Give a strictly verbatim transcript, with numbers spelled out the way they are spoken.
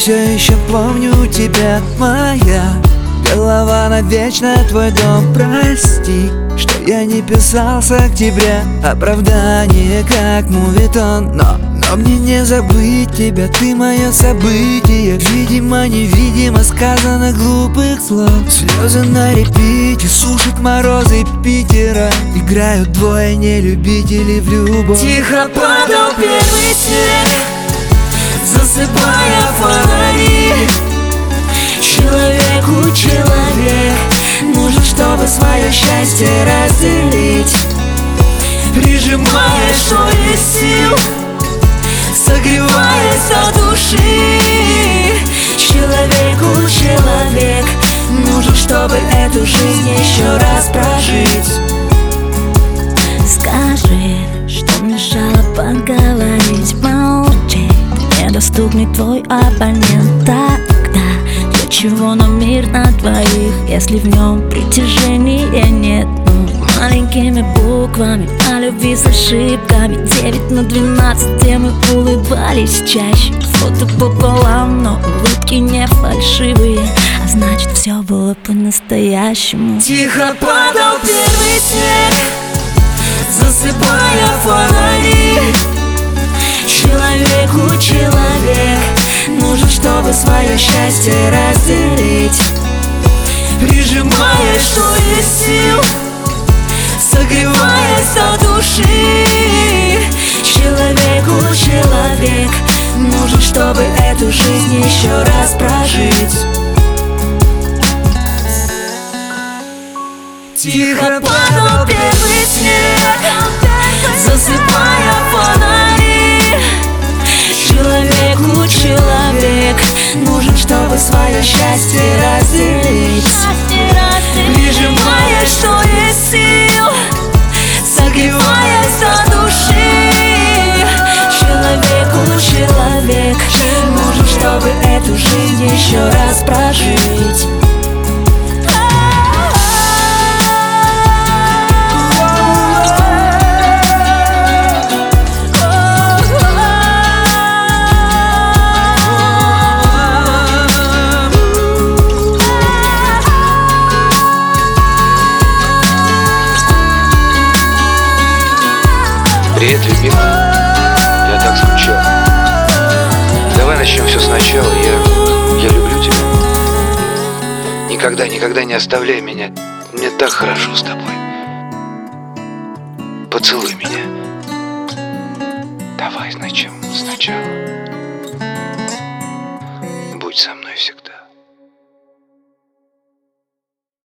все еще помню тебя, моя голова навечно твой дом. Прости, что я не писал с октября оправдание, как мувитон. Но, но мне не забыть тебя, ты мое событие. Видимо, невидимо сказано глупых слов. Слезы на репите, сушат морозы Питера. Играют двое нелюбителей в любовь. Тихо падал первый снег, засыпая фонари. Человеку человек нужен, чтобы свое счастье разделить. Прижимая, что есть сил, согреваясь от души. Человеку человек нужен, чтобы эту жизнь еще раз прожить. Скажи, что мешало поговорить, молчи. Недоступный твой абонент. Тогда для чего нам мир на двоих, если в нем притяжения нет? Ну, маленькими буквами о любви с ошибками. Девять на двенадцать, где мы улыбались чаще. Фото пополам, но улыбки не фальшивые, а значит все было по-настоящему. Тихо падал первый снег, засыпая фонари. Человеку человек нужен, чтобы свое счастье разделить. Прижимая, что есть сил, согреваясь от души. Человеку человек нужен, чтобы эту жизнь еще раз прожить. Тихо падал первый снег, засыпая фонари. Человеку человек нужен, чтобы свое счастье разделить. Прижимая, что есть сил, согреваясь от души. Человеку человек нужен, чтобы эту жизнь еще раз прожить. Привет, любимый, я так скучал. Давай начнем все сначала, я, я люблю тебя. Никогда, никогда не оставляй меня. Мне так хорошо с тобой. Поцелуй меня. Давай начнем сначала.